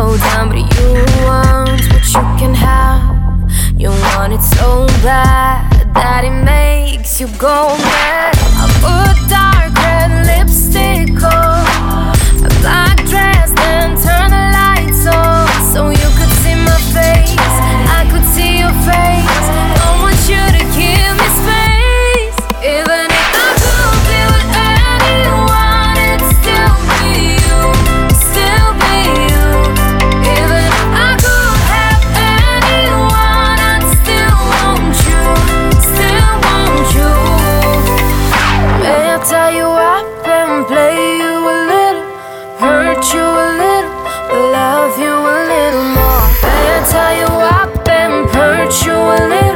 slow down, but you want what you can have. You want it so bad that it makes you go mad. I put dark red lipstick on, a black dress, then turn the lights on so you could see my face, I could see your face. Don't want you to give me space. Even if I could be with anyone, it'd still be you, still be you. Even if I could have anyone, I'd still want you, still want you. May I tell you I've been play you a little, hurt you a little, but love you a little more. May I tell you I've been hurt you a little,